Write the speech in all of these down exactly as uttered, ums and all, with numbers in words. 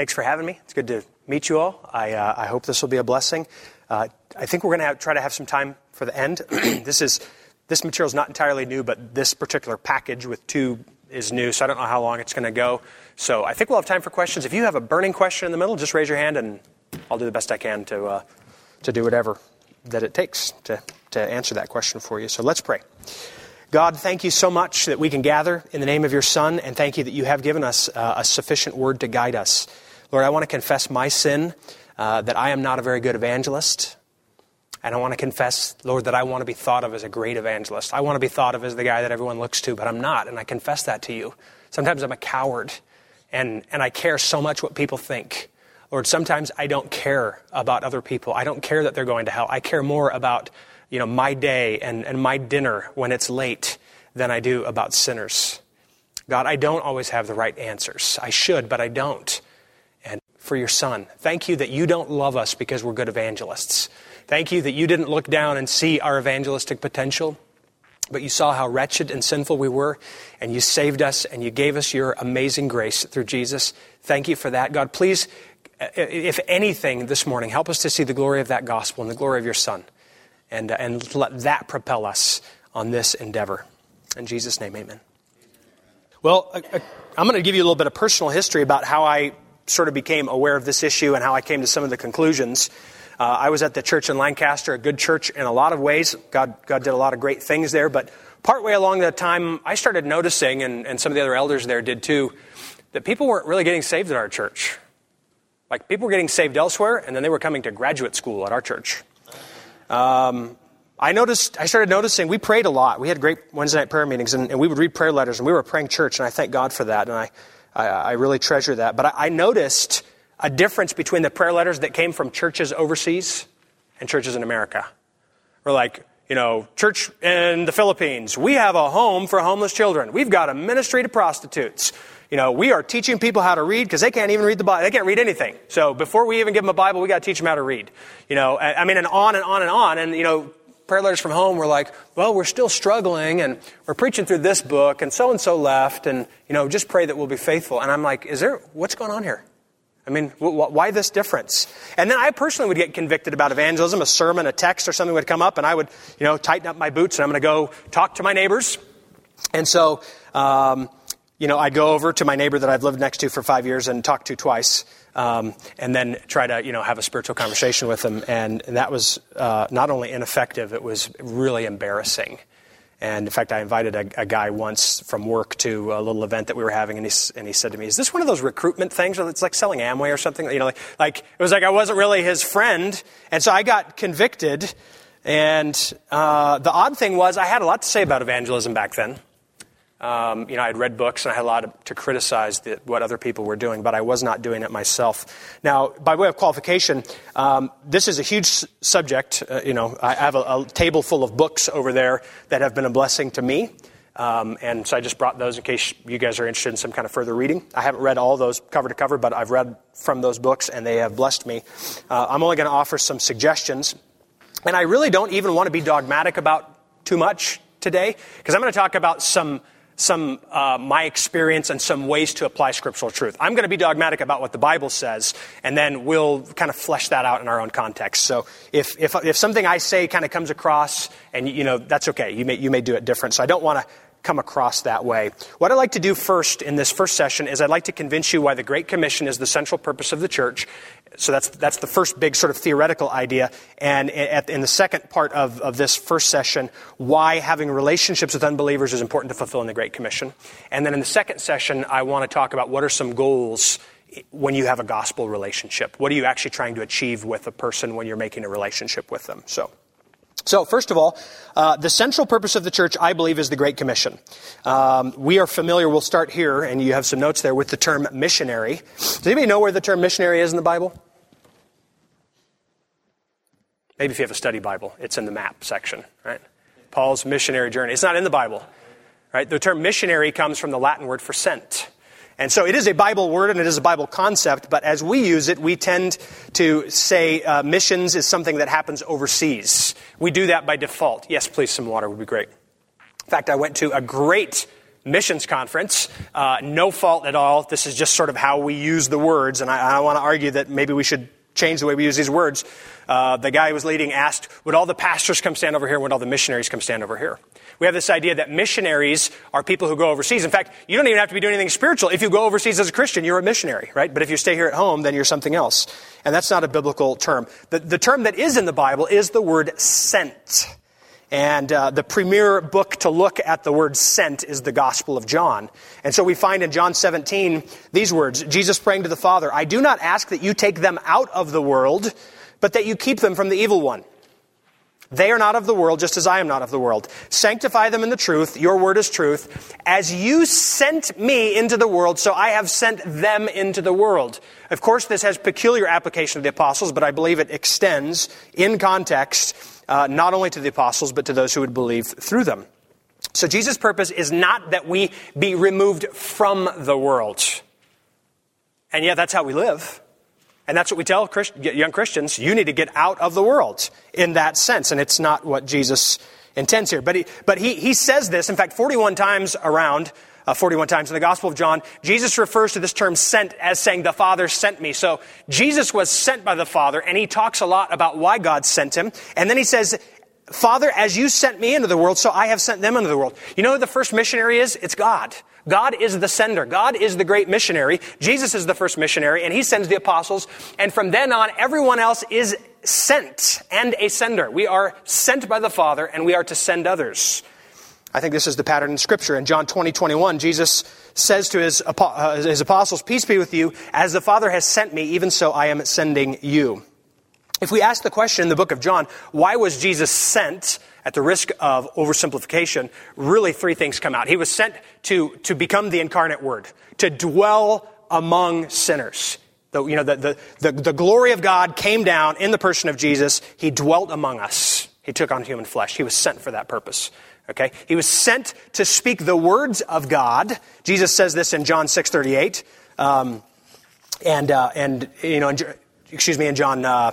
Thanks for having me. It's good to meet you all. I, uh, I hope this will be a blessing. Uh, I think we're going to try to have some time for the end. This is this material is not entirely new, but this particular package with two is new, so I don't know how long it's going to go. So I think we'll have time for questions. If you have a burning question in the middle, just raise your hand, and I'll do the best I can to uh, to do whatever that it takes to, to answer that question for you. So let's pray. God, thank you so much that we can gather in the name of your Son, and thank you that you have given us uh, a sufficient word to guide us. Lord, I want to confess my sin, uh, that I am not a very good evangelist. And I want to confess, Lord, that I want to be thought of as a great evangelist. I want to be thought of as the guy that everyone looks to, but I'm not, and I confess that to you. Sometimes I'm a coward, and, and I care so much what people think. Lord, sometimes I don't care about other people. I don't care that they're going to hell. I care more about, you know, my day and, and my dinner when it's late than I do about sinners. God, I don't always have the right answers. I should, but I don't. And for your Son, thank you that you don't love us because we're good evangelists. Thank you that you didn't look down and see our evangelistic potential, but you saw how wretched and sinful we were, and you saved us, and you gave us your amazing grace through Jesus. Thank you for that. God, please, if anything this morning, help us to see the glory of that gospel and the glory of your Son, and, uh, and let that propel us on this endeavor. In Jesus' name, amen. Well, I'm going to give you a little bit of personal history about how I sort of became aware of this issue and how I came to some of the conclusions. Uh, I was at the church in Lancaster, a good church in a lot of ways. God, God did a lot of great things there. But partway along that time, I started noticing, and, and some of the other elders there did too, that people weren't really getting saved at our church. Like, people were getting saved elsewhere, and then they were coming to graduate school at our church. Um, I noticed. I started noticing we prayed a lot. We had great Wednesday night prayer meetings, and, and we would read prayer letters, and we were praying church, and I thank God for that, and I, I, I really treasure that. But I, I noticed a difference between the prayer letters that came from churches overseas and churches in America. We're like, you know, church in the Philippines, we have a home for homeless children. We've got a ministry to prostitutes. You know, we are teaching people how to read because they can't even read the Bible. They can't read anything. So before we even give them a Bible, we got to teach them how to read. You know, I mean, and on and on and on. And, you know, prayer letters from home were like, well, we're still struggling, and we're preaching through this book, and so-and-so left, and, you know, just pray that we'll be faithful. And I'm like, is there, what's going on here? I mean, why this difference? And then I personally would get convicted about evangelism. A sermon, a text, or something would come up, and I would, you know, tighten up my boots, and I'm going to go talk to my neighbors. And so, um, you know, I'd go over to my neighbor that I've lived next to for five years and talk to twice, um, and then try to, you know, have a spiritual conversation with them. And that was uh, not only ineffective, it was really embarrassing. And in fact, I invited a, a guy once from work to a little event that we were having, and he and he said to me, "Is this one of those recruitment things? It's like selling Amway or something." You know, like, like it was like I wasn't really his friend, and so I got convicted. And uh, the odd thing was, I had a lot to say about evangelism back then. Um, you know, I had read books, and I had a lot to criticize the, what other people were doing, but I was not doing it myself. Now, by way of qualification, um, this is a huge subject. Uh, you know, I have a, a table full of books over there that have been a blessing to me, um, and so I just brought those in case you guys are interested in some kind of further reading. I haven't read all those cover to cover, but I've read from those books, and they have blessed me. Uh, I'm only going to offer some suggestions, and I really don't even want to be dogmatic about too much today, because I'm going to talk about some some uh, my experience and some ways to apply scriptural truth. I'm going to be dogmatic about what the Bible says, and then we'll kind of flesh that out in our own context. So if if if something I say kind of comes across, and you know, that's okay. You may you may do it different. So I don't want to come across that way. What I'd like to do first in this first session is I'd like to convince you why the Great Commission is the central purpose of the church. So that's that's the first big sort of theoretical idea. And at, in the second part of, of this first session, why having relationships with unbelievers is important to fulfilling the Great Commission. And then in the second session, I want to talk about what are some goals when you have a gospel relationship. What are you actually trying to achieve with a person when you're making a relationship with them? So. So, first of all, uh, the central purpose of the church, I believe, is the Great Commission. Um, we are familiar, we'll start here, and you have some notes there, with the term missionary. Does anybody know where the term missionary is in the Bible? Maybe if you have a study Bible, it's in the map section, right? Paul's missionary journey. It's not in the Bible, right? The term missionary comes from the Latin word for sent. And so it is a Bible word and it is a Bible concept, but as we use it, we tend to say uh, missions is something that happens overseas. We do that by default. Yes, please, some water would be great. In fact, I went to a great missions conference. Uh, no fault at all. This is just sort of how we use the words, and I, I want to argue that maybe we should change the way we use these words. Uh, the guy who was leading asked, would all the pastors come stand over here? Would all the missionaries come stand over here? We have this idea that missionaries are people who go overseas. In fact, you don't even have to be doing anything spiritual. If you go overseas as a Christian, you're a missionary, right? But if you stay here at home, then you're something else. And that's not a biblical term. The, the term that is in the Bible is the word sent. And uh, the premier book to look at the word sent is the Gospel of John. And so we find in John seventeen these words, Jesus praying to the Father, I do not ask that you take them out of the world, but that you keep them from the evil one. They are not of the world, just as I am not of the world. Sanctify them in the truth. Your word is truth. As you sent me into the world, so I have sent them into the world. Of course, this has peculiar application to the apostles, but I believe it extends in context Uh, not only to the apostles, but to those who would believe through them. So Jesus' purpose is not that we be removed from the world. And yet that's how we live. And that's what we tell Christ- young Christians. You need to get out of the world in that sense. And it's not what Jesus intends here. But he, but he, he says this, in fact, forty-one times around, Uh, forty-one times in the Gospel of John, Jesus refers to this term sent as saying, the Father sent me. So Jesus was sent by the Father, and he talks a lot about why God sent him. And then he says, Father, as you sent me into the world, so I have sent them into the world. You know who the first missionary is? It's God. God is the sender. God is the great missionary. Jesus is the first missionary, and he sends the apostles. And from then on, everyone else is sent and a sender. We are sent by the Father, and we are to send others. I think this is the pattern in Scripture. In John twenty, twenty-one, Jesus says to his, uh, his apostles, peace be with you. As the Father has sent me, even so I am sending you. If we ask the question in the book of John, why was Jesus sent, at the risk of oversimplification, really three things come out. He was sent to, to become the incarnate Word, to dwell among sinners. The, you know, the, the, the, the glory of God came down in the person of Jesus. He dwelt among us. He took on human flesh. He was sent for that purpose. Okay, he was sent to speak the words of God. Jesus says this in John six thirty-eight, um, and uh, and you know, in, excuse me, in John uh,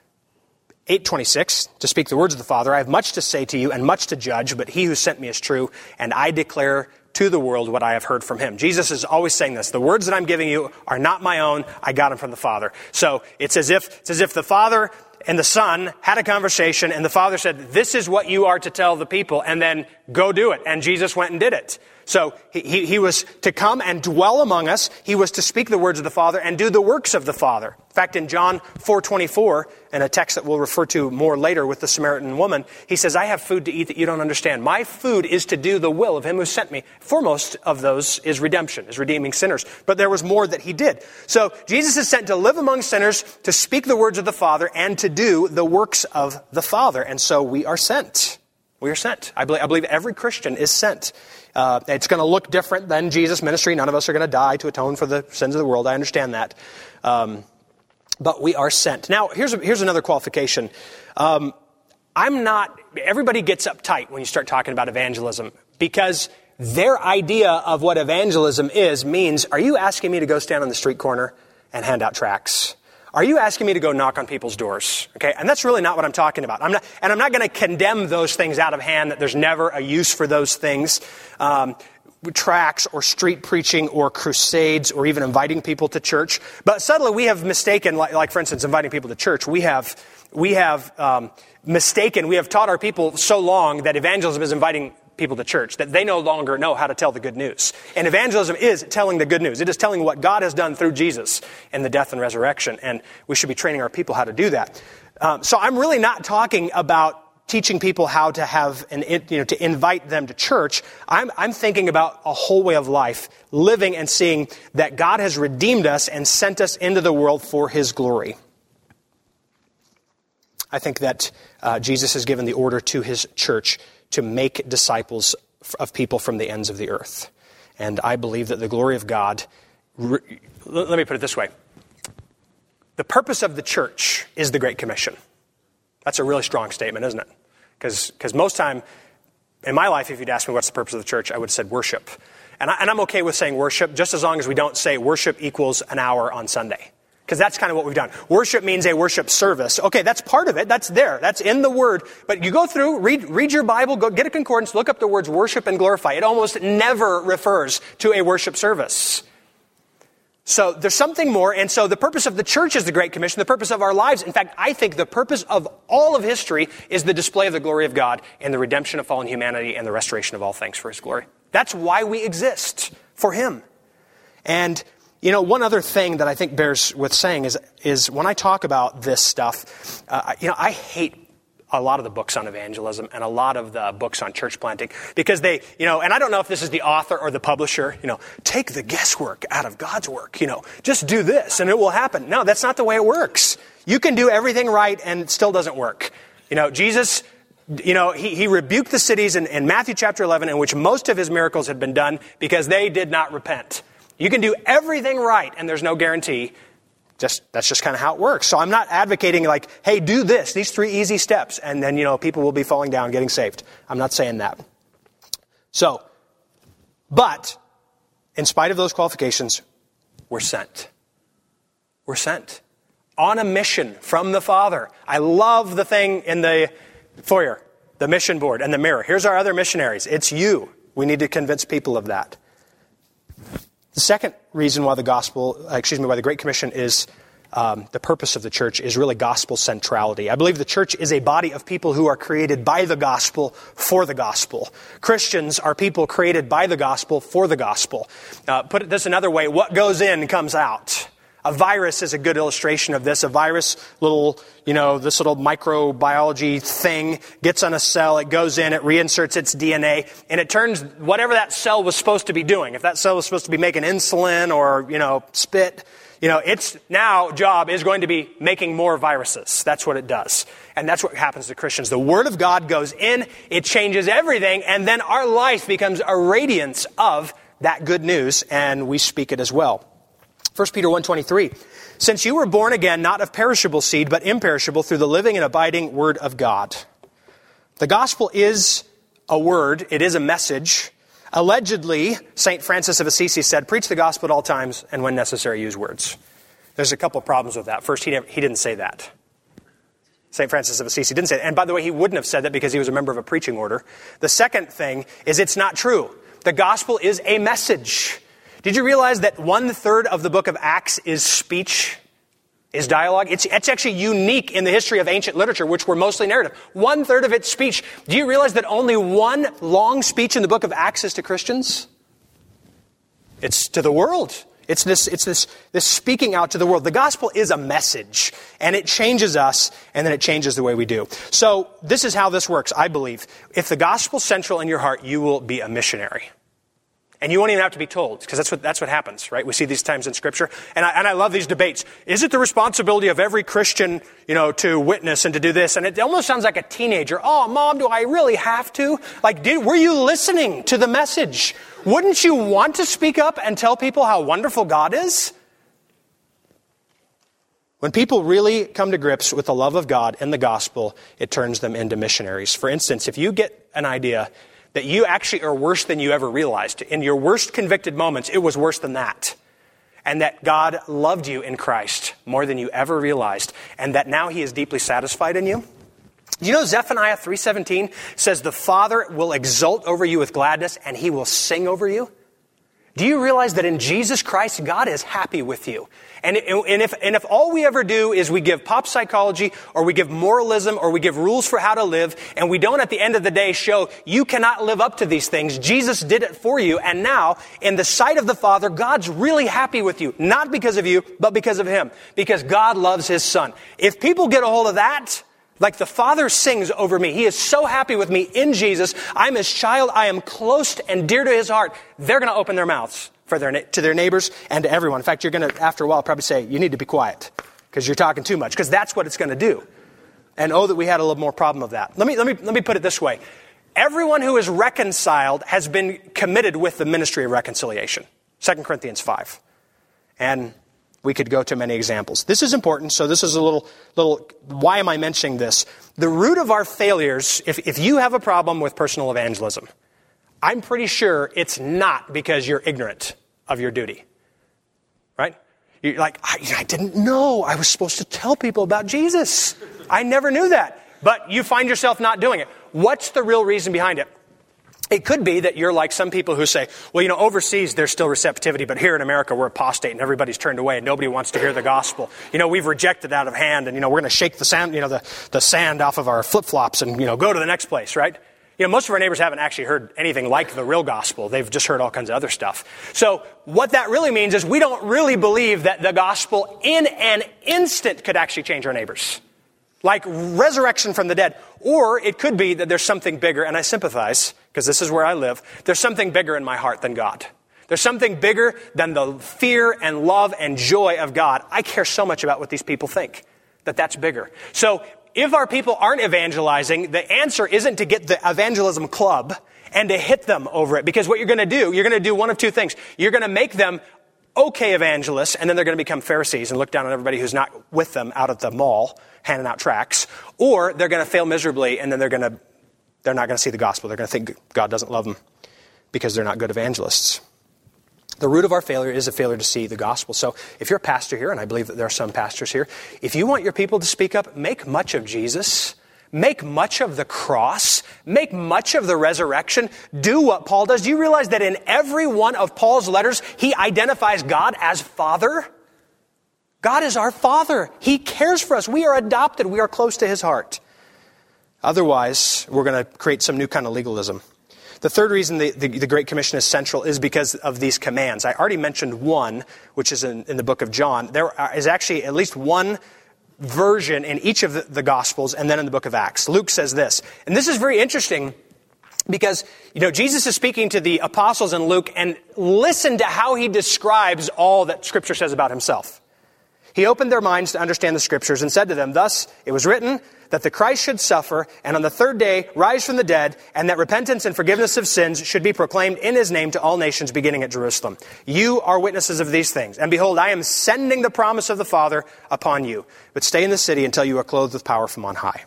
eight twenty-six, to speak the words of the Father. I have much to say to you and much to judge, but he who sent me is true, and I declare to the world what I have heard from him. Jesus is always saying this. The words that I'm giving you are not my own. I got them from the Father. So it's as if it's as if the Father and the Son had a conversation, and the Father said, this is what you are to tell the people, and then go do it. And Jesus went and did it. So he, he, he was to come and dwell among us. He was to speak the words of the Father and do the works of the Father. In fact, in John four twenty-four, in a text that we'll refer to more later with the Samaritan woman, he says, I have food to eat that you don't understand. My food is to do the will of him who sent me. Foremost of those is redemption, is redeeming sinners. But there was more that he did. So Jesus is sent to live among sinners, to speak the words of the Father, and to do the works of the Father. And so we are sent. We are sent. I believe, I believe every Christian is sent. Uh, it's going to look different than Jesus' ministry. None of us are going to die to atone for the sins of the world. I understand that. Um, but we are sent. Now, here's, a, here's another qualification. Um, I'm not, everybody gets uptight when you start talking about evangelism, because their idea of what evangelism is means, are you asking me to go stand on the street corner and hand out tracts? Are you asking me to go knock on people's doors? Okay, and that's really not what I'm talking about. I'm not, and I'm not going to condemn those things out of hand, that there's never a use for those things. Um, tracts or street preaching or crusades or even inviting people to church. But suddenly we have mistaken, like, like for instance, inviting people to church. We have, we have um, mistaken, we have taught our people so long that evangelism is inviting people to church, that they no longer know how to tell the good news. And evangelism is telling the good news. It is telling what God has done through Jesus and the death and resurrection. And we should be training our people how to do that. Um, so I'm really not talking about teaching people how to have an, you know, to invite them to church. I'm, I'm thinking about a whole way of life, living and seeing that God has redeemed us and sent us into the world for his glory. I think that uh, Jesus has given the order to his church to make disciples of people from the ends of the earth. And I believe that the glory of God, re- let me put it this way. The purpose of the church is the Great Commission. That's a really strong statement, isn't it? Because because most time in my life, if you'd ask me what's the purpose of the church, I would have said worship. And, I, and I'm okay with saying worship, just as long as we don't say worship equals an hour on Sunday. because that's kind of what we've done. Worship means a worship service. Okay, that's part of it. That's there. That's in the word. But you go through, read, read your Bible, go get a concordance, look up the words worship and glorify. It almost never refers to a worship service. So there's something more. And so the purpose of the church is the Great Commission. The purpose of our lives, in fact, I think the purpose of all of history is the display of the glory of God and the redemption of fallen humanity and the restoration of all things for his glory. That's why we exist, for him. And you know, one other thing that I think bears with saying is, is when I talk about this stuff, uh, you know, I hate a lot of the books on evangelism and a lot of the books on church planting because they, you know, and I don't know if this is the author or the publisher, you know, take the guesswork out of God's work, you know, just do this and it will happen. No, that's not the way it works. You can do everything right and it still doesn't work. You know, Jesus, you know, he, he rebuked the cities in, in Matthew chapter eleven in which most of his miracles had been done because they did not repent. You can do everything right, and there's no guarantee. Just that's just kind of how it works. So I'm not advocating like, hey, do this, these three easy steps, and then, you know, people will be falling down, getting saved. I'm not saying that. So, but in spite of those qualifications, we're sent. We're sent on a mission from the Father. I love the thing in the foyer, the mission board and the mirror. Here's our other missionaries. It's you. We need to convince people of that. The second reason why the gospel, excuse me, why the Great Commission is um, the purpose of the church is really gospel centrality. I believe the church is a body of people who are created by the gospel for the gospel. Christians are people created by the gospel for the gospel. Uh, put it this another way, what goes in comes out. A virus is a good illustration of this. A virus, little, you know, this little microbiology thing gets on a cell, it goes in, it reinserts its D N A, and it turns whatever that cell was supposed to be doing. If that cell was supposed to be making insulin or, you know, spit, you know, its now job is going to be making more viruses. That's what it does. And that's what happens to Christians. The Word of God goes in, it changes everything, and then our life becomes a radiance of that good news, and we speak it as well. First Peter one twenty-three, since you were born again, not of perishable seed, but imperishable through the living and abiding Word of God. The gospel is a word. It is a message. Allegedly, Saint Francis of Assisi said, preach the gospel at all times and when necessary, use words. There's a couple problems with that. First, he, never, he didn't say that. Saint Francis of Assisi didn't say that. And by the way, he wouldn't have said that because he was a member of a preaching order. The second thing is it's not true. The gospel is a message. Did you realize that one third of the book of Acts is speech, is dialogue? It's, it's actually unique in the history of ancient literature, which were mostly narrative. One third of it's speech. Do you realize that only one long speech in the book of Acts is to Christians? It's to the world. It's this, it's this, this speaking out to the world. The gospel is a message, and it changes us, and then it changes the way we do. So this is how this works, I believe. If the gospel's central in your heart, you will be a missionary. And you won't even have to be told, because that's what that's what happens, right? We see these times in Scripture. And I, and I love these debates. Is it the responsibility of every Christian, you know, to witness and to do this? And it almost sounds like a teenager. Oh, Mom, do I really have to? Like, did, were you listening to the message? Wouldn't you want to speak up and tell people how wonderful God is? When people really come to grips with the love of God and the gospel, it turns them into missionaries. For instance, if you get an idea that you actually are worse than you ever realized. In your worst convicted moments, it was worse than that. And that God loved you in Christ more than you ever realized. And that now he is deeply satisfied in you. Do you know Zephaniah three seventeen says the Father will exult over you with gladness and he will sing over you? Do you realize that in Jesus Christ, God is happy with you? And, and, if, and if all we ever do is we give pop psychology or we give moralism or we give rules for how to live and we don't at the end of the day show you cannot live up to these things, Jesus did it for you. And now in the sight of the Father, God's really happy with you. Not because of you, but because of him. Because God loves his Son. If people get a hold of that, like the Father sings over me, he is so happy with me in Jesus. I'm his child. I am close and dear to his heart. They're going to open their mouths for their to their neighbors and to everyone. In fact, you're going to, after a while, probably say, you need to be quiet because you're talking too much, because that's what it's going to do. And oh, that we had a little more problem of that. Let me, let me, let me put it this way. Everyone who is reconciled has been committed with the ministry of reconciliation. Second Corinthians five. And we could go to many examples. This is important, so this is a little, little, why am I mentioning this? The root of our failures, if, if you have a problem with personal evangelism, I'm pretty sure it's not because you're ignorant of your duty, right? You're like, I, I didn't know I was supposed to tell people about Jesus. I never knew that. But you find yourself not doing it. What's the real reason behind it? It could be that you're like some people who say, well, you know, overseas there's still receptivity, but here in America we're apostate and everybody's turned away and nobody wants to hear the gospel. You know, we've rejected out of hand and, you know, we're going to shake the sand, you know, the, the sand off of our flip-flops and, you know, go to the next place, right? You know, most of our neighbors haven't actually heard anything like the real gospel. They've just heard all kinds of other stuff. So what that really means is we don't really believe that the gospel in an instant could actually change our neighbors. Like resurrection from the dead. Or it could be that there's something bigger, and I sympathize, because this is where I live. There's something bigger in my heart than God. There's something bigger than the fear and love and joy of God. I care so much about what these people think, that that's bigger. So if our people aren't evangelizing, the answer isn't to get the evangelism club and to hit them over it. Because what you're going to do, you're going to do one of two things. You're going to make them okay evangelists, and then they're going to become Pharisees and look down on everybody who's not with them out at the mall, handing out tracts. Or they're going to fail miserably, and then they're going to, they're not going to see the gospel. They're going to think God doesn't love them because they're not good evangelists. The root of our failure is a failure to see the gospel. So if you're a pastor here, and I believe that there are some pastors here, if you want your people to speak up, make much of Jesus. Make much of the cross. Make much of the resurrection. Do what Paul does. Do you realize that in every one of Paul's letters, he identifies God as Father? God is our Father. He cares for us. We are adopted. We are close to His heart. Otherwise, we're going to create some new kind of legalism. The third reason the, the, the Great Commission is central is because of these commands. I already mentioned one, which is in, in the book of John. There is actually at least one version in each of the, the Gospels and then in the book of Acts. Luke says this, and this is very interesting because, you know, Jesus is speaking to the apostles in Luke, and listen to how he describes all that Scripture says about himself. He opened their minds to understand the Scriptures and said to them, thus it was written that the Christ should suffer and on the third day rise from the dead, and that repentance and forgiveness of sins should be proclaimed in His name to all nations beginning at Jerusalem. You are witnesses of these things. And behold, I am sending the promise of the Father upon you. But stay in the city until you are clothed with power from on high.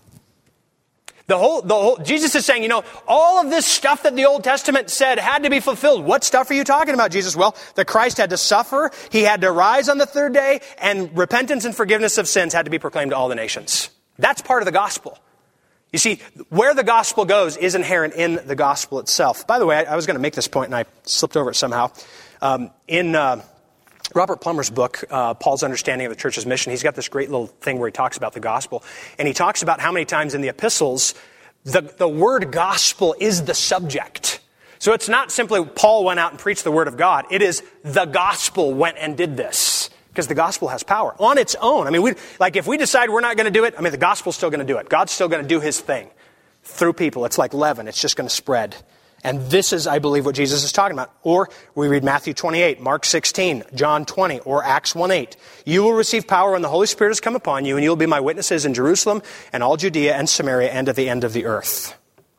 The whole, the whole, Jesus is saying, you know, all of this stuff that the Old Testament said had to be fulfilled. What stuff are you talking about, Jesus? Well, the Christ had to suffer, He had to rise on the third day, and repentance and forgiveness of sins had to be proclaimed to all the nations. That's part of the gospel. You see, where the gospel goes is inherent in the gospel itself. By the way, I, I was going to make this point, and I slipped over it somehow. Um, in uh, Robert Plummer's book, uh, Paul's Understanding of the Church's Mission, he's got this great little thing where he talks about the gospel. And he talks about how many times in the epistles the, the word gospel is the subject. So it's not simply Paul went out and preached the word of God. It is the gospel went and did this. Because the gospel has power on its own. I mean, we like if we decide we're not going to do it, I mean, the gospel's still going to do it. God's still going to do His thing through people. It's like leaven. It's just going to spread. And this is, I believe, what Jesus is talking about. Or we read Matthew twenty-eight, Mark sixteen, John twenty, or Acts one eight. You will receive power when the Holy Spirit has come upon you, and you will be my witnesses in Jerusalem and all Judea and Samaria and at the end of the earth.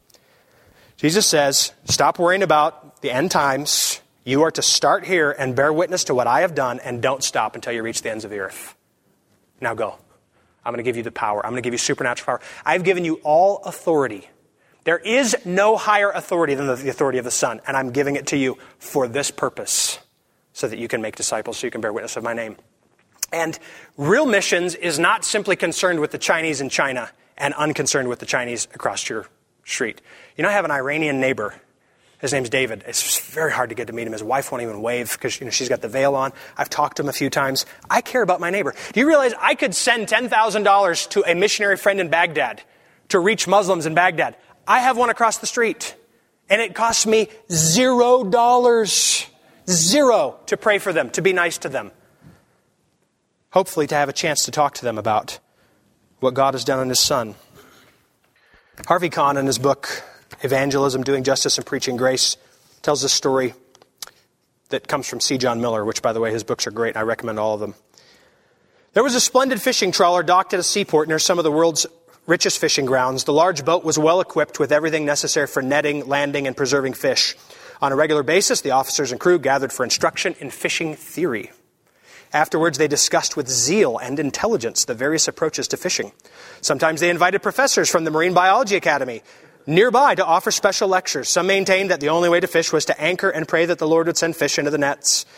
Jesus says, stop worrying about the end times. You are to start here and bear witness to what I have done, and don't stop until you reach the ends of the earth. Now go. I'm going to give you the power. I'm going to give you supernatural power. I've given you all authority. There is no higher authority than the authority of the Son, and I'm giving it to you for this purpose, so that you can make disciples, so you can bear witness of my name. And real missions is not simply concerned with the Chinese in China and unconcerned with the Chinese across your street. You know, I have an Iranian neighbor. His name's David. It's very hard to get to meet him. His wife won't even wave because, you know, she's got the veil on. I've talked to him a few times. I care about my neighbor. Do you realize I could send ten thousand dollars to a missionary friend in Baghdad to reach Muslims in Baghdad? I have one across the street, and it costs me zero dollars, zero, to pray for them, to be nice to them. Hopefully to have a chance to talk to them about what God has done in His Son. Harvey Kahn, in his book, Evangelism, Doing Justice and Preaching Grace, tells a story that comes from C. John Miller, which, by the way, his books are great. I recommend all of them. There was a splendid fishing trawler docked at a seaport near some of the world's richest fishing grounds. The large boat was well equipped with everything necessary for netting, landing, and preserving fish. On a regular basis, the officers and crew gathered for instruction in fishing theory. Afterwards, they discussed with zeal and intelligence the various approaches to fishing. Sometimes they invited professors from the Marine Biology Academy nearby to offer special lectures. Some maintained that the only way to fish was to anchor and pray that the Lord would send fish into the nets.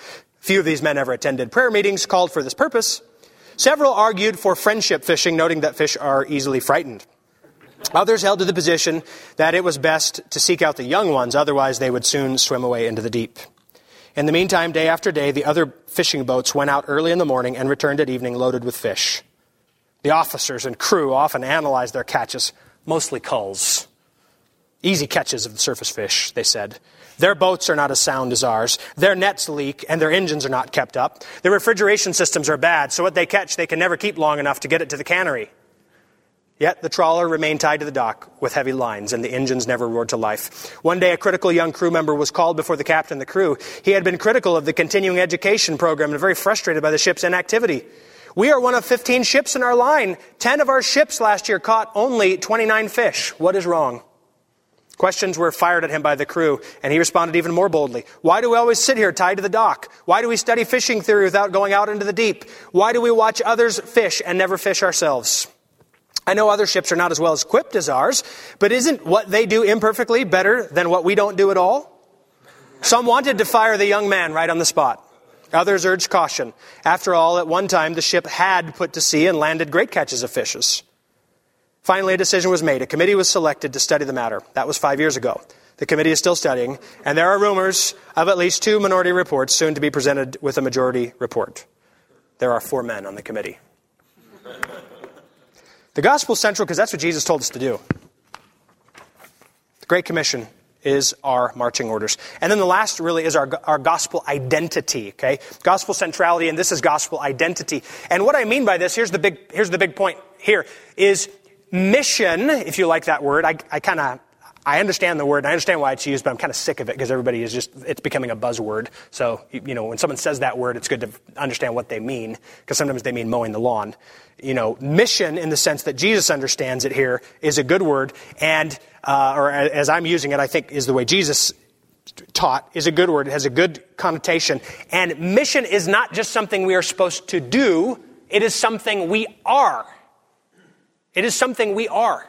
Few of these men ever attended prayer meetings called for this purpose. Several argued for friendship fishing, noting that fish are easily frightened. Others held to the position that it was best to seek out the young ones, otherwise they would soon swim away into the deep. In the meantime, day after day, the other fishing boats went out early in the morning and returned at evening loaded with fish. The officers and crew often analyzed their catches, mostly culls. Easy catches of the surface fish, they said. Their boats are not as sound as ours. Their nets leak and their engines are not kept up. Their refrigeration systems are bad, so what they catch they can never keep long enough to get it to the cannery. Yet the trawler remained tied to the dock with heavy lines, and the engines never roared to life. One day, a critical young crew member was called before the captain of the crew. He had been critical of the continuing education program and very frustrated by the ship's inactivity. We are one of fifteen ships in our line. Ten of our ships last year caught only twenty-nine fish. What is wrong? Questions were fired at him by the crew, and he responded even more boldly. Why do we always sit here tied to the dock? Why do we study fishing theory without going out into the deep? Why do we watch others fish and never fish ourselves? I know other ships are not as well equipped as ours, but isn't what they do imperfectly better than what we don't do at all? Some wanted to fire the young man right on the spot. Others urged caution. After all, at one time, the ship had put to sea and landed great catches of fishes. Finally, a decision was made. A committee was selected to study the matter. That was five years ago. The committee is still studying, and there are rumors of at least two minority reports soon to be presented with a majority report. There are four men on the committee. The gospel central, because that's what Jesus told us to do. The Great Commission is our marching orders. And then the last really is our, our gospel identity, okay? Gospel centrality, and this is gospel identity. And what I mean by this, here's the big, here's the big point here, is mission, if you like that word. I, I kind of, I understand the word, and I understand why it's used, but I'm kind of sick of it because everybody is just, it's becoming a buzzword. So, you know, when someone says that word, it's good to understand what they mean, because sometimes they mean mowing the lawn. You know, mission in the sense that Jesus understands it here is a good word, and, uh, or as I'm using it, I think is the way Jesus taught, is a good word. It has a good connotation. And mission is not just something we are supposed to do, it is something we are. It is something we are.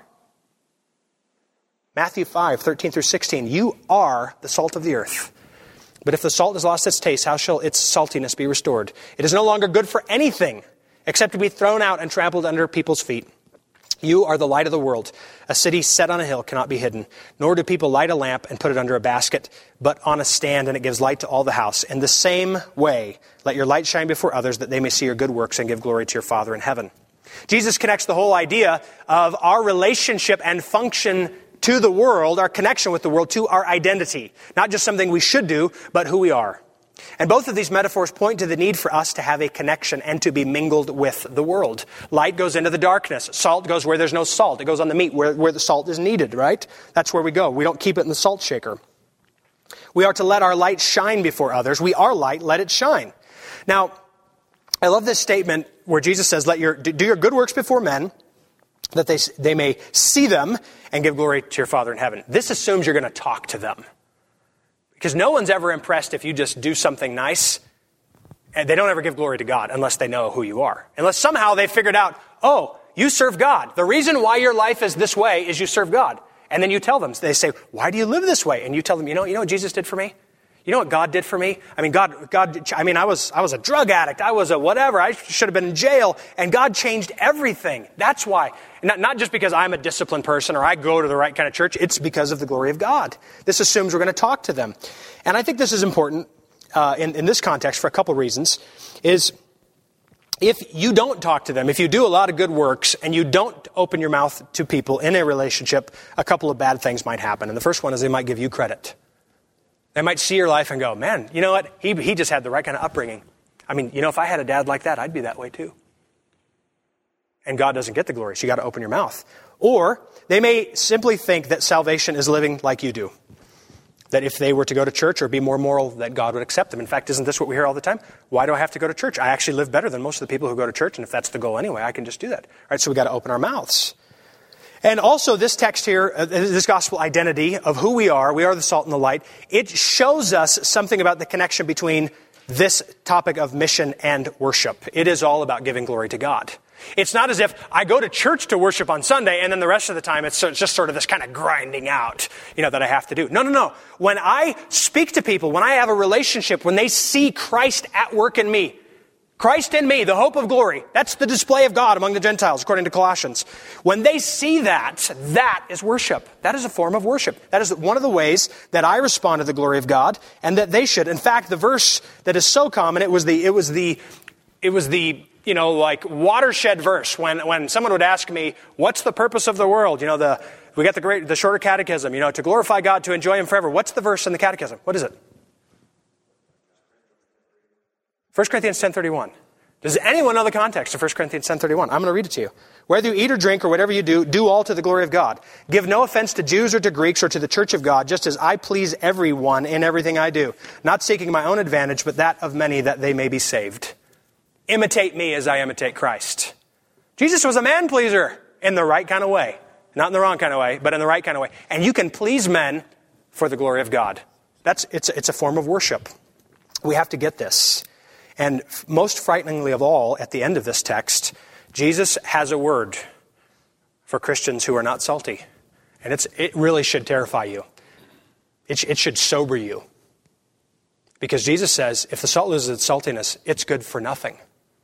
Matthew five, thirteen through sixteen, you are the salt of the earth. But if the salt has lost its taste, how shall its saltiness be restored? It is no longer good for anything except to be thrown out and trampled under people's feet. You are the light of the world. A city set on a hill cannot be hidden. Nor do people light a lamp and put it under a basket, but on a stand, and it gives light to all the house. In the same way, let your light shine before others, that they may see your good works and give glory to your Father in heaven. Jesus connects the whole idea of our relationship and function to the world, our connection with the world, to our identity. Not just something we should do, but who we are. And both of these metaphors point to the need for us to have a connection and to be mingled with the world. Light goes into the darkness. Salt goes where there's no salt. It goes on the meat where, where the salt is needed, right? That's where we go. We don't keep it in the salt shaker. We are to let our light shine before others. We are light, let it shine. Now, I love this statement where Jesus says, "Let your do your good works before men, that they, they may see them and give glory to your Father in heaven." This assumes you're going to talk to them. Because no one's ever impressed if you just do something nice, and they don't ever give glory to God unless they know who you are. Unless somehow they figured out, oh, you serve God. The reason why your life is this way is you serve God. And then you tell them, they say, why do you live this way? And you tell them, you know, you know what Jesus did for me? You know what God did for me? I mean, God, God, I mean, I was, I was a drug addict. I was a whatever. I should have been in jail. And God changed everything. That's why. Not, not just because I'm a disciplined person or I go to the right kind of church. It's because of the glory of God. This assumes we're going to talk to them. And I think this is important uh, in, in this context for a couple reasons. Is if you don't talk to them, if you do a lot of good works and you don't open your mouth to people in a relationship, a couple of bad things might happen. And the first one is they might give you credit. They might see your life and go, man, you know what? He he just had the right kind of upbringing. I mean, you know, if I had a dad like that, I'd be that way too. And God doesn't get the glory, so you got to open your mouth. Or they may simply think that salvation is living like you do. That if they were to go to church or be more moral, that God would accept them. In fact, isn't this what we hear all the time? Why do I have to go to church? I actually live better than most of the people who go to church, and if that's the goal anyway, I can just do that. All right, so we got to open our mouths. And also this text here, uh, this gospel identity of who we are, we are the salt and the light, it shows us something about the connection between this topic of mission and worship. It is all about giving glory to God. It's not as if I go to church to worship on Sunday and then the rest of the time it's just sort of this kind of grinding out, you know, that I have to do. No, no, no. When I speak to people, when I have a relationship, when they see Christ at work in me, Christ in me, the hope of glory, that's the display of God among the Gentiles, according to Colossians. When they see that, that is worship. That is a form of worship. That is one of the ways that I respond to the glory of God and that they should. In fact, the verse that is so common, it was the, it was the, it was the, you know, like watershed verse when, when someone would ask me, what's the purpose of the world? You know, the, we got the great, the shorter catechism, you know, to glorify God, to enjoy Him forever. What's the verse in the catechism? What is it? First Corinthians ten thirty-one. Does anyone know the context of First Corinthians ten thirty-one? I'm going to read it to you. Whether you eat or drink or whatever you do, do all to the glory of God. Give no offense to Jews or to Greeks or to the church of God, just as I please everyone in everything I do, not seeking my own advantage, but that of many, that they may be saved. Imitate me as I imitate Christ. Jesus was a man pleaser in the right kind of way. Not in the wrong kind of way, but in the right kind of way. And you can please men for the glory of God. That's, it's, it's a form of worship. We have to get this. And most frighteningly of all, at the end of this text, Jesus has a word for Christians who are not salty. And it's, it really should terrify you. It, it should sober you. Because Jesus says, if the salt loses its saltiness, it's good for nothing.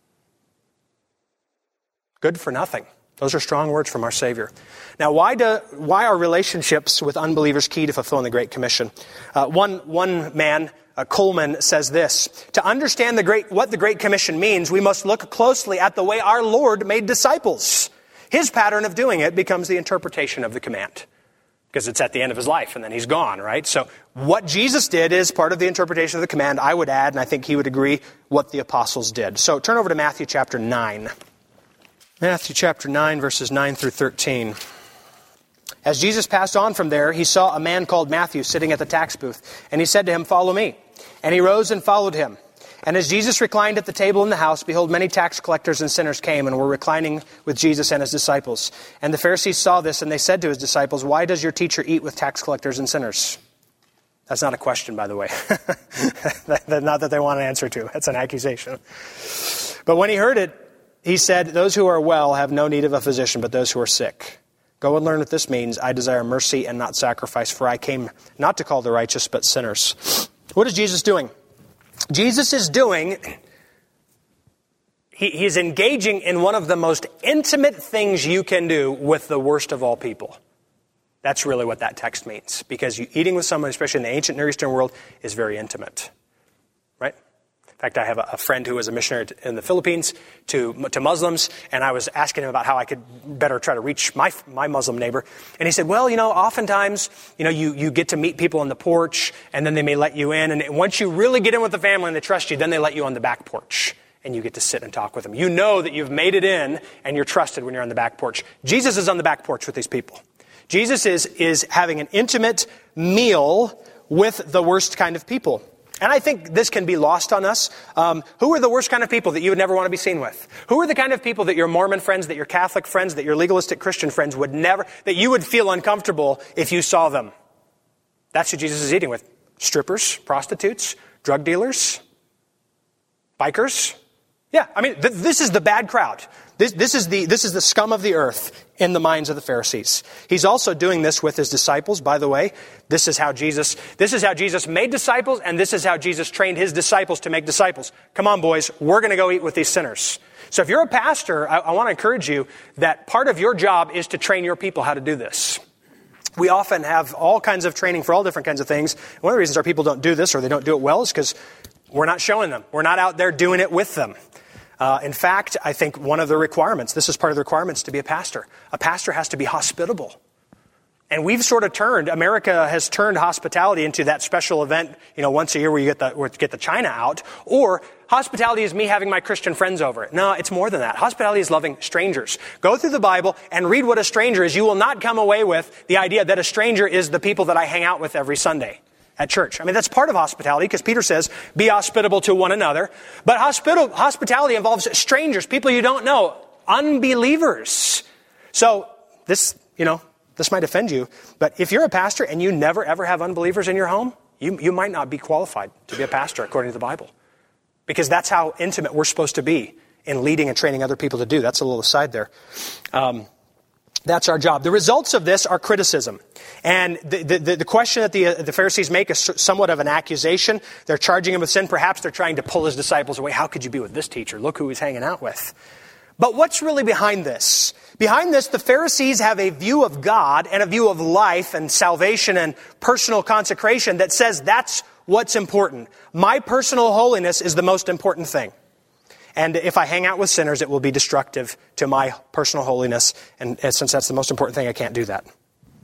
Good for nothing. Those are strong words from our Savior. Now, why do why are relationships with unbelievers key to fulfilling the Great Commission? Uh, one one man, uh, Coleman, says this: to understand the great what the Great Commission means, we must look closely at the way our Lord made disciples. His pattern of doing it becomes the interpretation of the command, because it's at the end of his life and then he's gone, right? So what Jesus did is part of the interpretation of the command. I would add, and I think he would agree, what the apostles did. So turn over to Matthew chapter nine. Matthew chapter nine, verses nine through thirteen. As Jesus passed on from there, he saw a man called Matthew sitting at the tax booth, and he said to him, "Follow me." And he rose and followed him. And as Jesus reclined at the table in the house, behold, many tax collectors and sinners came and were reclining with Jesus and his disciples. And the Pharisees saw this, and they said to his disciples, "Why does your teacher eat with tax collectors and sinners?" That's not a question, by the way. Not that they want an answer to. That's an accusation. But when he heard it, he said, "Those who are well have no need of a physician, but those who are sick. Go and learn what this means. I desire mercy and not sacrifice, for I came not to call the righteous, but sinners." What is Jesus doing? Jesus is doing, he, he's engaging in one of the most intimate things you can do with the worst of all people. That's really what that text means. Because you, eating with someone, especially in the ancient Near Eastern world, is very intimate. Right? In fact, I have a, a friend who was a missionary in the Philippines to, to Muslims, and I was asking him about how I could better try to reach my my Muslim neighbor. And he said, well, you know, oftentimes, you know, you, you get to meet people on the porch, and then they may let you in. And once you really get in with the family and they trust you, then they let you on the back porch. And you get to sit and talk with them. You know that you've made it in, and you're trusted when you're on the back porch. Jesus is on the back porch with these people. Jesus is, is having an intimate meal with the worst kind of people. And I think this can be lost on us. Um, who are the worst kind of people that you would never want to be seen with? Who are the kind of people that your Mormon friends, that your Catholic friends, that your legalistic Christian friends would never, that you would feel uncomfortable if you saw them? That's who Jesus is eating with. Strippers, prostitutes, drug dealers, bikers. Yeah, I mean, th- this is the bad crowd. This, this is the this is the scum of the earth in the minds of the Pharisees. He's also doing this with his disciples, by the way. This is how Jesus this is how Jesus made disciples, and this is how Jesus trained his disciples to make disciples. Come on, boys, we're going to go eat with these sinners. So if you're a pastor, I, I want to encourage you that part of your job is to train your people how to do this. We often have all kinds of training for all different kinds of things. One of the reasons our people don't do this or they don't do it well is because we're not showing them. We're not out there doing it with them. Uh, in fact, I think one of the requirements, this is part of the requirements to be a pastor. A pastor has to be hospitable. And we've sort of turned, America has turned hospitality into that special event, you know, once a year where you get the, where you get the china out. Or hospitality is me having my Christian friends over. No, it's more than that. Hospitality is loving strangers. Go through the Bible and read what a stranger is. You will not come away with the idea that a stranger is the people that I hang out with every Sunday at church. I mean, that's part of hospitality because Peter says, be hospitable to one another. But hospital, hospitality involves strangers, people you don't know, unbelievers. So this, you know, this might offend you, but if you're a pastor and you never ever have unbelievers in your home, you, you might not be qualified to be a pastor according to the Bible. Because that's how intimate we're supposed to be in leading and training other people to do. That's a little aside there. Um, that's our job. The results of this are criticism. And the, the, the question that the, uh, the Pharisees make is somewhat of an accusation. They're charging him with sin. Perhaps they're trying to pull his disciples away. How could you be with this teacher? Look who he's hanging out with. But what's really behind this? Behind this, the Pharisees have a view of God and a view of life and salvation and personal consecration that says that's what's important. My personal holiness is the most important thing. And if I hang out with sinners, it will be destructive to my personal holiness. And since that's the most important thing, I can't do that.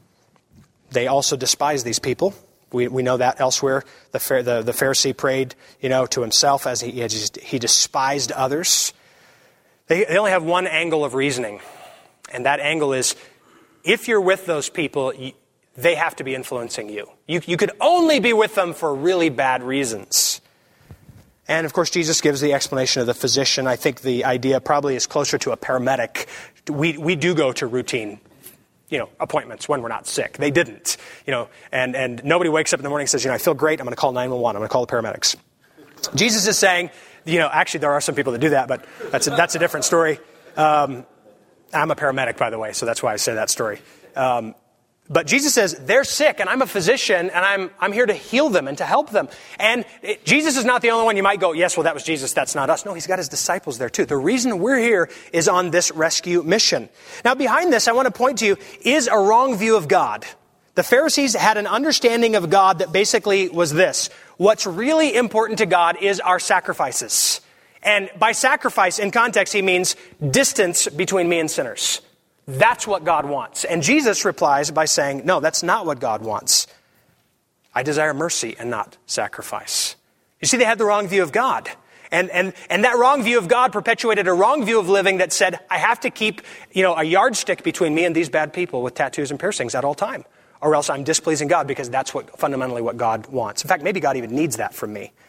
They also despise these people. We we know that elsewhere. The the, the Pharisee prayed, you know, to himself as he he despised others. They, they only have one angle of reasoning, and that angle is, if you're with those people, you, they have to be influencing you. You you could only be with them for really bad reasons. And of course, Jesus gives the explanation of the physician. I think the idea probably is closer to a paramedic. We we do go to routine, you know, appointments when we're not sick. They didn't, you know, and, and nobody wakes up in the morning and says, you know, I feel great. I'm going to call nine one one. I'm going to call the paramedics. Jesus is saying, you know, actually there are some people that do that, but that's a, that's a different story. Um, I'm a paramedic, by the way, so that's why I say that story. Um, But Jesus says, they're sick, and I'm a physician, and I'm I'm here to heal them and to help them. And it, Jesus is not the only one. You might go, yes, well, that was Jesus, that's not us. No, he's got his disciples there too. The reason we're here is on this rescue mission. Now, behind this, I want to point to you, is a wrong view of God. The Pharisees had an understanding of God that basically was this. What's really important to God is our sacrifices. And by sacrifice, in context, he means distance between me and sinners. That's what God wants. And Jesus replies by saying, no, that's not what God wants. I desire mercy and not sacrifice. You see, they had the wrong view of God. And, and, and that wrong view of God perpetuated a wrong view of living that said, I have to keep, you know, a yardstick between me and these bad people with tattoos and piercings at all time. Or else I'm displeasing God, because that's what fundamentally what God wants. In fact, maybe God even needs that from me.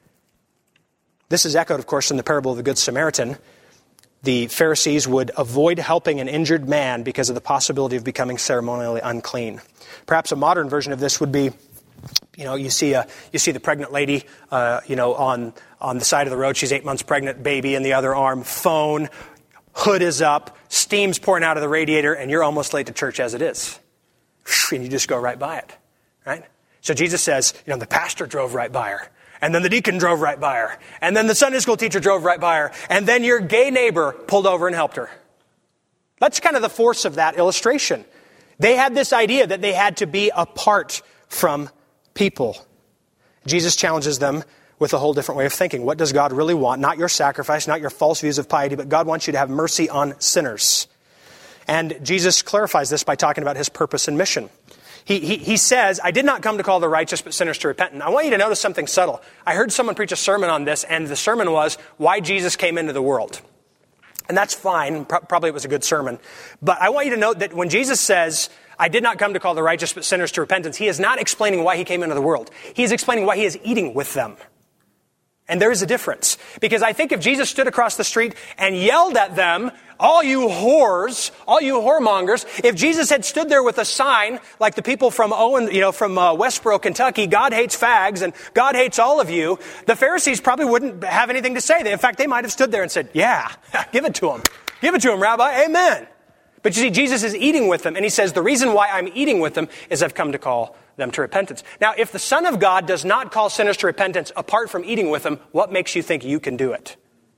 This is echoed, of course, in the parable of the Good Samaritan. The Pharisees would avoid helping an injured man because of the possibility of becoming ceremonially unclean. Perhaps a modern version of this would be, you know, you see a you see the pregnant lady, uh, you know, on on the side of the road. She's eight months pregnant, baby in the other arm, phone, hood is up, steam's pouring out of the radiator, and you're almost late to church as it is, and you just go right by it, right? So Jesus says, you know, the pastor drove right by her. And then the deacon drove right by her. And then the Sunday school teacher drove right by her. And then your gay neighbor pulled over and helped her. That's kind of the force of that illustration. They had this idea that they had to be apart from people. Jesus challenges them with a whole different way of thinking. What does God really want? Not your sacrifice, not your false views of piety, but God wants you to have mercy on sinners. And Jesus clarifies this by talking about his purpose and mission. He, he, he says, I did not come to call the righteous but sinners to repent. And I want you to notice something subtle. I heard someone preach a sermon on this, and the sermon was why Jesus came into the world. And that's fine. Pro- probably it was a good sermon. But I want you to note that when Jesus says, I did not come to call the righteous but sinners to repentance, he is not explaining why he came into the world. He is explaining why he is eating with them. And there is a difference. Because I think if Jesus stood across the street and yelled at them, all you whores, all you whoremongers, if Jesus had stood there with a sign like the people from Owen, you know, from uh, Westboro, Kentucky, God hates fags and God hates all of you, the Pharisees probably wouldn't have anything to say. In fact, they might have stood there and said, yeah, give it to him. Give it to him, Rabbi. Amen. But you see, Jesus is eating with them, and he says, the reason why I'm eating with them is I've come to call them to repentance. Now, if the Son of God does not call sinners to repentance apart from eating with them, what makes you think you can do it?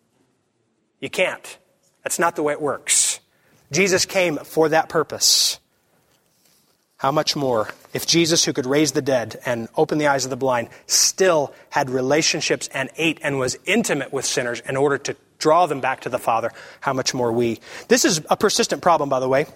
You can't. That's not the way it works. Jesus came for that purpose. How much more if Jesus, who could raise the dead and open the eyes of the blind, still had relationships and ate and was intimate with sinners in order to draw them back to the Father, how much more we. This is a persistent problem, by the way.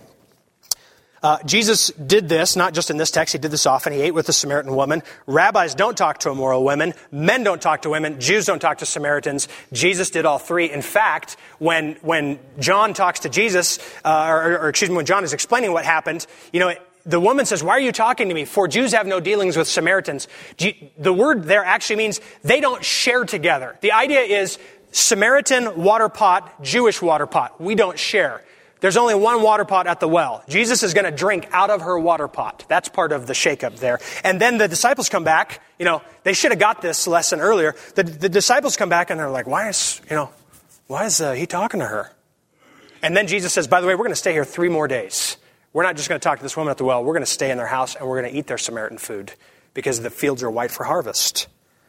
Uh, Jesus did this, not just in this text, he did this often. He ate with the Samaritan woman. Rabbis don't talk to immoral women. Men don't talk to women. Jews don't talk to Samaritans. Jesus did all three. In fact, when when John talks to Jesus, uh, or, or excuse me, when John is explaining what happened, you know, the woman says, why are you talking to me? For Jews have no dealings with Samaritans. The word there actually means they don't share together. The idea is Samaritan water pot, Jewish water pot. We don't share. There's only one water pot at the well. Jesus is going to drink out of her water pot. That's part of the shakeup there. And then the disciples come back. You know, they should have got this lesson earlier. The, the disciples come back and they're like, why is, you know, Why is uh, he talking to her? And then Jesus says, by the way, we're going to stay here three more days. We're not just going to talk to this woman at the well. We're going to stay in their house and we're going to eat their Samaritan food because the fields are white for harvest.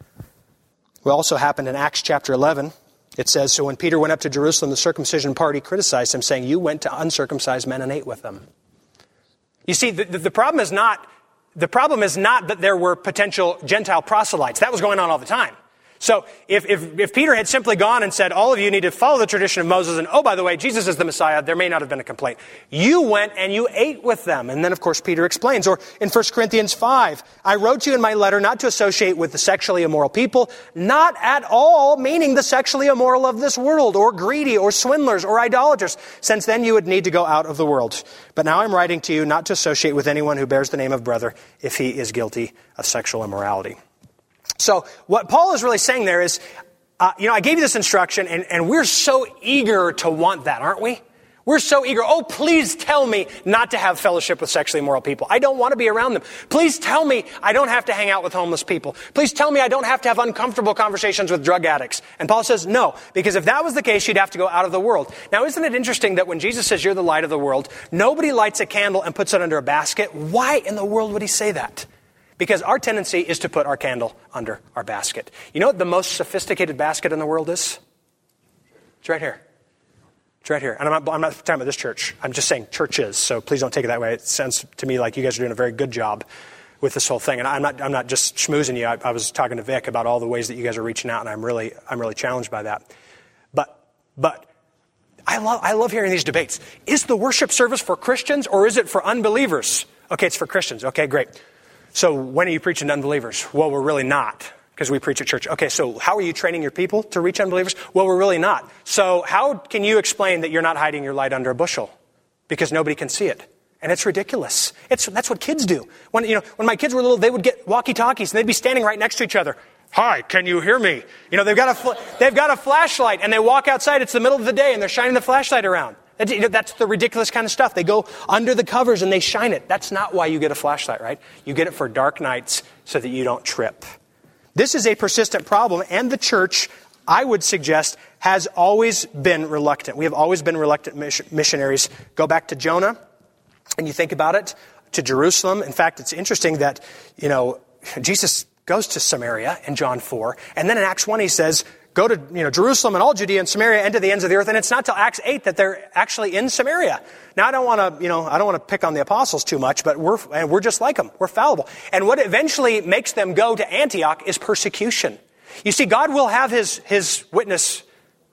What also happened in Acts chapter eleven, it says, so when Peter went up to Jerusalem, the circumcision party criticized him, saying, you went to uncircumcised men and ate with them. You see, the, the problem is not, the problem is not that there were potential Gentile proselytes. That was going on all the time. So if, if, if Peter had simply gone and said, all of you need to follow the tradition of Moses, and oh, by the way, Jesus is the Messiah, there may not have been a complaint. You went and you ate with them. And then, of course, Peter explains. Or in First Corinthians five, I wrote to you in my letter not to associate with the sexually immoral people, not at all meaning the sexually immoral of this world, or greedy, or swindlers, or idolaters, since then you would need to go out of the world. But now I'm writing to you not to associate with anyone who bears the name of brother if he is guilty of sexual immorality. So what Paul is really saying there is, uh, you know, I gave you this instruction, and, and we're so eager to want that, aren't we? We're so eager. Oh, please tell me not to have fellowship with sexually immoral people. I don't want to be around them. Please tell me I don't have to hang out with homeless people. Please tell me I don't have to have uncomfortable conversations with drug addicts. And Paul says no, because if that was the case, you'd have to go out of the world. Now, isn't it interesting that when Jesus says you're the light of the world, nobody lights a candle and puts it under a basket? Why in the world would he say that? Because our tendency is to put our candle under our basket. You know what the most sophisticated basket in the world is? It's right here. It's right here. And I'm not, I'm not talking about this church. I'm just saying churches, so please don't take it that way. It sounds to me like you guys are doing a very good job with this whole thing. And I'm not I'm not just schmoozing you. I, I was talking to Vic about all the ways that you guys are reaching out, and I'm really I'm really challenged by that. But but I love I love hearing these debates. Is the worship service for Christians or is it for unbelievers? Okay, it's for Christians. Okay, great. So when are you preaching to unbelievers? Well, we're really not, because we preach at church. Okay, so how are you training your people to reach unbelievers? Well, we're really not. So how can you explain that you're not hiding your light under a bushel? Because nobody can see it. And it's ridiculous. It's, that's what kids do. When, you know, when my kids were little, they would get walkie-talkies and they'd be standing right next to each other. Hi, can you hear me? You know, they've got a, fl- they've got a flashlight and they walk outside. It's the middle of the day and they're shining the flashlight around. That's the ridiculous kind of stuff. They go under the covers and they shine it. That's not why you get a flashlight, right? You get it for dark nights so that you don't trip. This is a persistent problem, and the church, I would suggest, has always been reluctant. We have always been reluctant missionaries. Go back to Jonah, and you think about it, to Jerusalem. In fact, it's interesting that, you know, Jesus goes to Samaria in John four, and then in Acts one he says, go to, you know, Jerusalem and all Judea and Samaria and to the ends of the earth. And it's not till Acts eight that they're actually in Samaria. Now, I don't want to, you know, I don't want to pick on the apostles too much, but we're, and we're just like them. We're fallible. And what eventually makes them go to Antioch is persecution. You see, God will have his, his witness.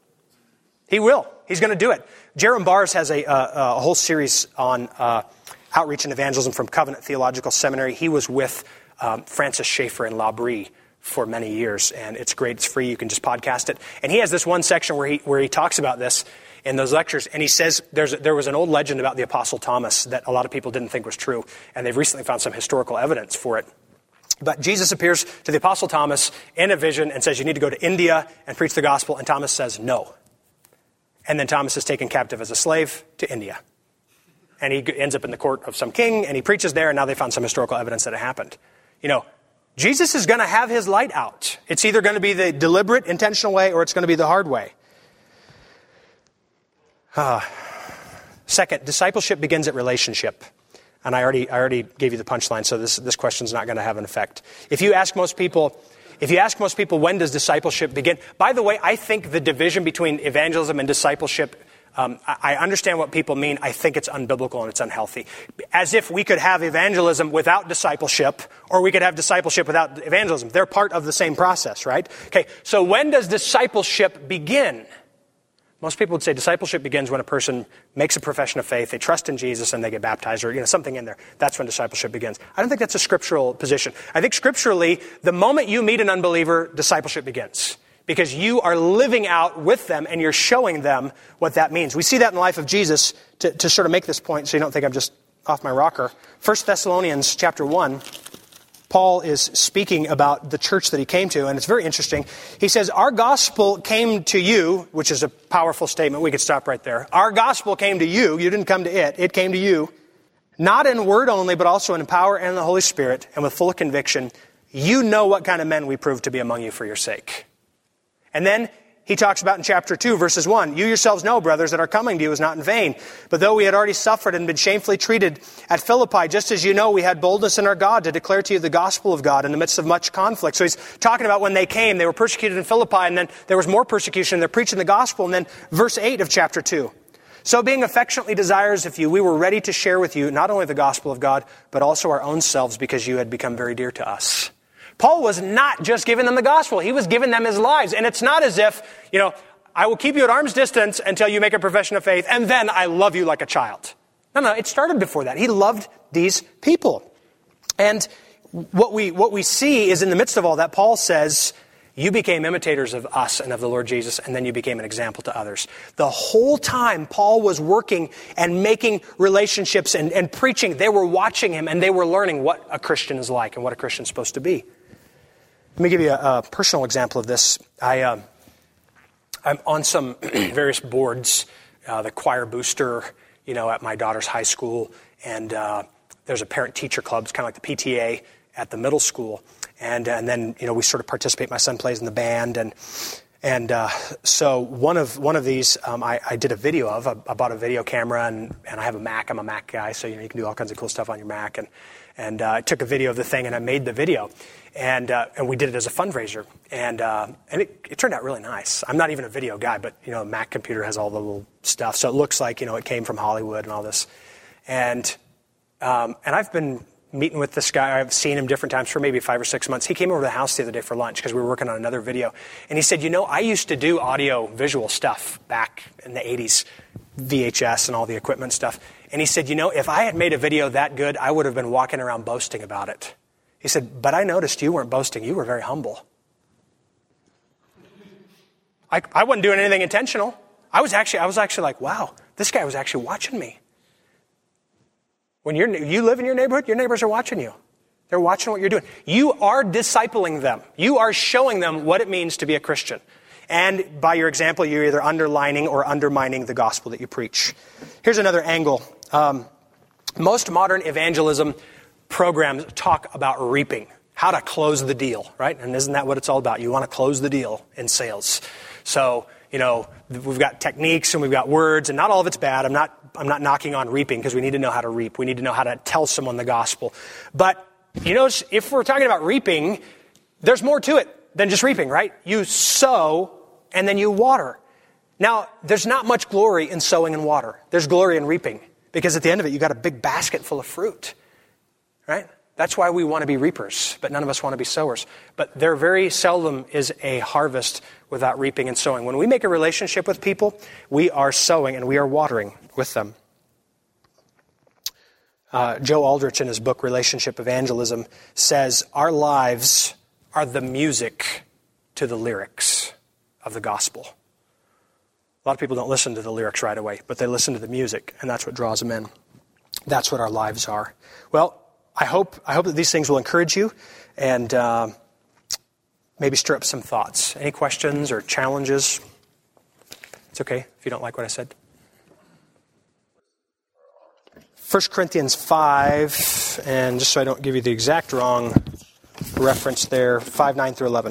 He will. He's going to do it. Jerram Bars has a, a, a whole series on uh, outreach and evangelism from Covenant Theological Seminary. He was with um, Francis Schaeffer in L'Abri for many years, and it's great. It's free. You can just podcast it. And he has this one section where he where he talks about this in those lectures, and he says there's there was an old legend about the Apostle Thomas that a lot of people didn't think was true, and they've recently found some historical evidence for it. But Jesus appears to the Apostle Thomas in a vision and says, you need to go to India and preach the gospel, and Thomas says no. And then Thomas is taken captive as a slave to India. And he ends up in the court of some king, and he preaches there, and now they found some historical evidence that it happened. You know, Jesus is going to have his light out. It's either going to be the deliberate, intentional way, or it's going to be the hard way. Uh, second, discipleship begins at relationship. And I already, I already gave you the punchline, so this, this question's not going to have an effect. If you ask most people, if you ask most people, when does discipleship begin? By the way, I think the division between evangelism and discipleship, Um, I understand what people mean. I think it's unbiblical and it's unhealthy. As if we could have evangelism without discipleship, or we could have discipleship without evangelism. They're part of the same process, right? Okay, so when does discipleship begin? Most people would say discipleship begins when a person makes a profession of faith, they trust in Jesus, and they get baptized, or you know something in there. That's when discipleship begins. I don't think that's a scriptural position. I think scripturally, the moment you meet an unbeliever, discipleship begins. Because you are living out with them and you're showing them what that means. We see that in the life of Jesus to, to sort of make this point so you don't think I'm just off my rocker. First Thessalonians chapter one, Paul is speaking about the church that he came to, and it's very interesting. He says, our gospel came to you, which is a powerful statement. We could stop right there. Our gospel came to you. You didn't come to it. It came to you. Not in word only, but also in power and the Holy Spirit, and with full conviction. You know what kind of men we proved to be among you for your sake. And then He talks about in chapter two, verses one, you yourselves know, brothers, that our coming to you is not in vain. But though we had already suffered and been shamefully treated at Philippi, just as you know, we had boldness in our God to declare to you the gospel of God in the midst of much conflict. So he's talking about when they came, they were persecuted in Philippi, and then there was more persecution, they're preaching the gospel. And then verse eight of chapter two. So being affectionately desirous of you, we were ready to share with you not only the gospel of God, but also our own selves, because you had become very dear to us. Paul was not just giving them the gospel. He was giving them his lives. And it's not as if, you know, I will keep you at arm's distance until you make a profession of faith, and then I love you like a child. No, no, it started before that. He loved these people. And what we, what we see is in the midst of all that, Paul says, you became imitators of us and of the Lord Jesus, and then you became an example to others. The whole time Paul was working and making relationships and, and preaching, they were watching him and they were learning what a Christian is like and what a Christian is supposed to be. Let me give you a, a personal example of this. I, uh, I'm on some various boards, uh, the choir booster, you know, at my daughter's high school, and uh, there's a parent-teacher club. It's kind of like the P T A at the middle school, and and then you know we sort of participate. My son plays in the band, and and uh, so one of one of these um, I, I did a video of. I, I bought a video camera, and and I have a Mac. I'm a Mac guy, so you know you can do all kinds of cool stuff on your Mac, and and uh, I took a video of the thing, and I made the video. And uh, and we did it as a fundraiser, and uh, and it, it turned out really nice. I'm not even a video guy, but you know, a Mac computer has all the little stuff, so it looks like you know it came from Hollywood and all this. And um, and I've been meeting with this guy. I've seen him different times for maybe five or six months. He came over to the house the other day for lunch because we were working on another video, and he said, you know, I used to do audio visual stuff back in the eighties, V H S and all the equipment stuff. And he said, you know, if I had made a video that good, I would have been walking around boasting about it. He said, but I noticed you weren't boasting. You were very humble. I, I wasn't doing anything intentional. I was actually, I was actually like, wow, this guy was actually watching me. When you're, you live in your neighborhood, your neighbors are watching you. They're watching what you're doing. You are discipling them. You are showing them what it means to be a Christian. And by your example, you're either underlining or undermining the gospel that you preach. Here's another angle. Um, most modern evangelism programs talk about reaping, how to close the deal, right? And isn't that what it's all about? You want to close the deal in sales. So, you know, we've got techniques and we've got words, and not all of it's bad. I'm not, I'm not knocking on reaping, because we need to know how to reap. We need to know how to tell someone the gospel. But, you know, if we're talking about reaping, there's more to it than just reaping, right? You sow and then you water. Now, there's not much glory in sowing and water. There's glory in reaping, because at the end of it, you got a big basket full of fruit. Right? That's why we want to be reapers, but none of us want to be sowers. But there very seldom is a harvest without reaping and sowing. When we make a relationship with people, we are sowing and we are watering with them. Uh, Joe Aldrich, in his book, Relationship Evangelism, says, our lives are the music to the lyrics of the gospel. A lot of people don't listen to the lyrics right away, but they listen to the music, and that's what draws them in. That's what our lives are. Well, I hope I hope that these things will encourage you and uh, maybe stir up some thoughts. Any questions or challenges? It's okay if you don't like what I said. First Corinthians five, and just so I don't give you the exact wrong reference there, five, nine through eleven.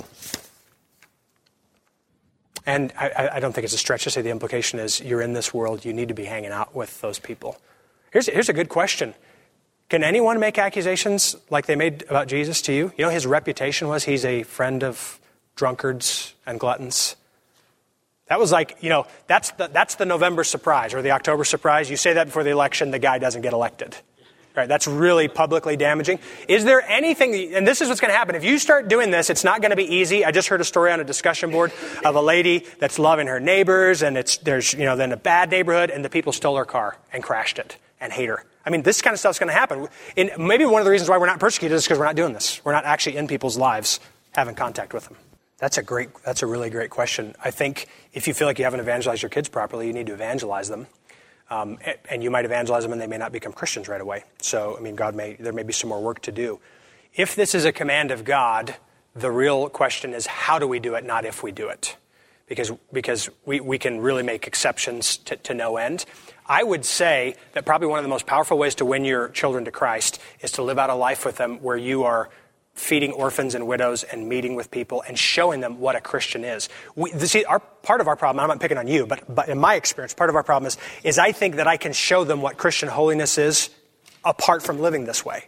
And I, I don't think it's a stretch to say the implication is you're in this world, you need to be hanging out with those people. Here's, here's a good question. Can anyone make accusations like they made about Jesus to you? You know, his reputation was he's a friend of drunkards and gluttons. That was like, you know, that's the, that's the November surprise or the October surprise. You say that before the election, the guy doesn't get elected. Right? That's really publicly damaging. Is there anything, and this is what's going to happen. If you start doing this, it's not going to be easy. I just heard a story on a discussion board of a lady that's loving her neighbors, and it's there's, you know, then a bad neighborhood, and the people stole her car and crashed it and hate her. I mean, this kind of stuff's going to happen. And maybe one of the reasons why we're not persecuted is because we're not doing this. We're not actually in people's lives having contact with them. That's a great, that's a really great question. I think if you feel like you haven't evangelized your kids properly, you need to evangelize them. Um, and you might evangelize them and they may not become Christians right away. So, I mean, God may, there may be some more work to do. If this is a command of God, the real question is how do we do it, not if we do it. Because, because we, we can really make exceptions to, to no end. I would say that probably one of the most powerful ways to win your children to Christ is to live out a life with them where you are feeding orphans and widows and meeting with people and showing them what a Christian is. We, see, our, part of our problem, I'm not picking on you, but, but in my experience, part of our problem is, is I think that I can show them what Christian holiness is apart from living this way.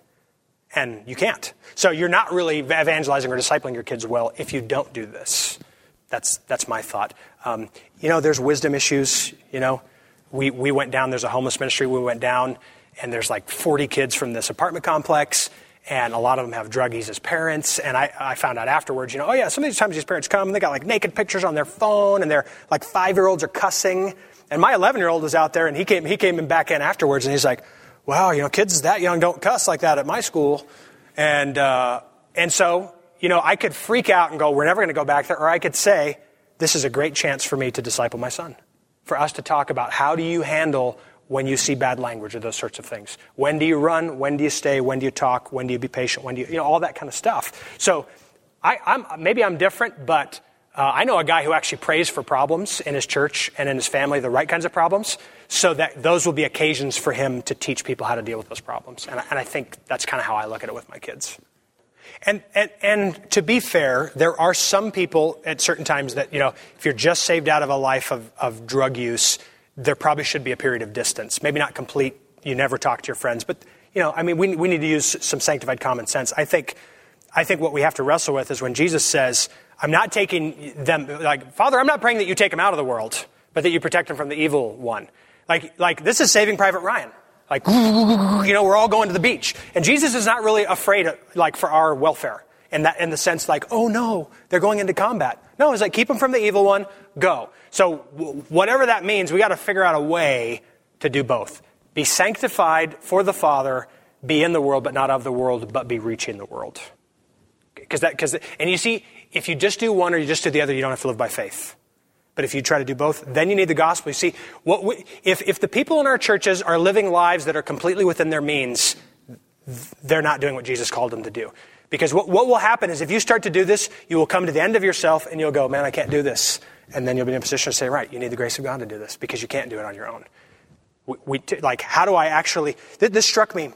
And you can't. So you're not really evangelizing or discipling your kids well if you don't do this. That's that's my thought. Um, you know, there's wisdom issues. You know, we, we went down, there's a homeless ministry, we went down, and there's like forty kids from this apartment complex, and a lot of them have druggies as parents. And I, I found out afterwards, you know, oh yeah, some of these times these parents come, they got like naked pictures on their phone, and they're like five-year-olds are cussing. And my eleven-year-old was out there, and he came he came back in afterwards, and he's like, wow, you know, kids that young don't cuss like that at my school. And uh, and so, you know, I could freak out and go, we're never going to go back there. Or I could say, this is a great chance for me to disciple my son. For us to talk about how do you handle when you see bad language or those sorts of things. When do you run? When do you stay? When do you talk? When do you be patient? When do you, you know, all that kind of stuff. So I, I'm maybe I'm different, but uh, I know a guy who actually prays for problems in his church and in his family, the right kinds of problems, so that those will be occasions for him to teach people how to deal with those problems. And I, and I think that's kind of how I look at it with my kids. And, and and to be fair, there are some people at certain times that, you know, if you're just saved out of a life of, of drug use, there probably should be a period of distance. Maybe not complete, you never talk to your friends, but, you know, I mean, we we need to use some sanctified common sense. I think I think what we have to wrestle with is when Jesus says, I'm not taking them, like, Father, I'm not praying that you take them out of the world, but that you protect them from the evil one. Like, like this is Saving Private Ryan. Like, you know, we're all going to the beach. And Jesus is not really afraid, of, like, for our welfare. In that, in the sense, like, oh no, they're going into combat. No, it's like, keep them from the evil one, go. So w- whatever that means, we got to figure out a way to do both. Be sanctified for the Father, be in the world, but not of the world, but be reaching the world. Because that, because, and you see, if you just do one or you just do the other, you don't have to live by faith. But if you try to do both, then you need the gospel. You see, what we, if, if the people in our churches are living lives that are completely within their means, they're not doing what Jesus called them to do. Because what, what will happen is if you start to do this, you will come to the end of yourself and you'll go, man, I can't do this. And then you'll be in a position to say, right, you need the grace of God to do this because you can't do it on your own. We, we like, how do I actually, th- this struck me,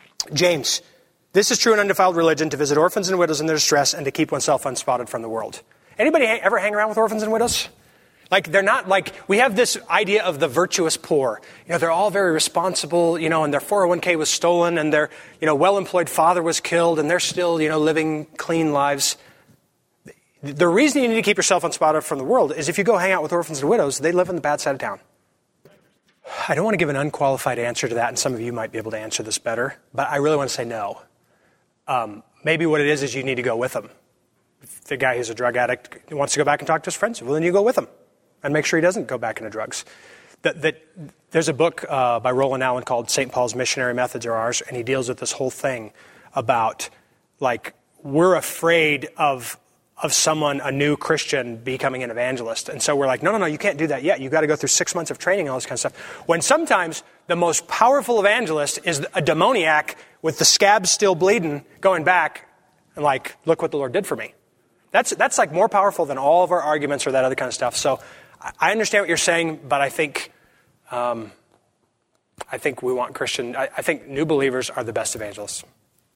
James, this is true in undefiled religion, to visit orphans and widows in their distress and to keep oneself unspotted from the world. Anybody ha- ever hang around with orphans and widows? Like, they're not like, we have this idea of the virtuous poor. You know, they're all very responsible, you know, and their four oh one k was stolen and their, you know, well-employed father was killed and they're still, you know, living clean lives. The reason you need to keep yourself unspotted from the world is if you go hang out with orphans and widows, they live on the bad side of town. I don't want to give an unqualified answer to that, and some of you might be able to answer this better, but I really want to say no. Um, maybe what it is is you need to go with them. If the guy who's a drug addict wants to go back and talk to his friends, well, then you go with him. And make sure he doesn't go back into drugs. That, that, there's a book uh, by Roland Allen called Saint Paul's Missionary Methods Are Ours, and he deals with this whole thing about, like, we're afraid of of someone, a new Christian, becoming an evangelist. And so we're like, no, no, no, you can't do that yet. You've got to go through six months of training and all this kind of stuff. When sometimes the most powerful evangelist is a demoniac with the scabs still bleeding, going back, and like, look what the Lord did for me. That's that's like more powerful than all of our arguments or that other kind of stuff. So I understand what you're saying, but I think um, I think we want Christian, I, I think new believers are the best evangelists.